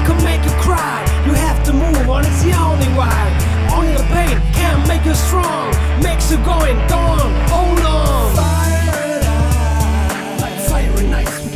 can make you cry. You have to move on, it's the only way. Only the pain can make you strong, makes you going down. Hold on. Fire it out, like fire and ice.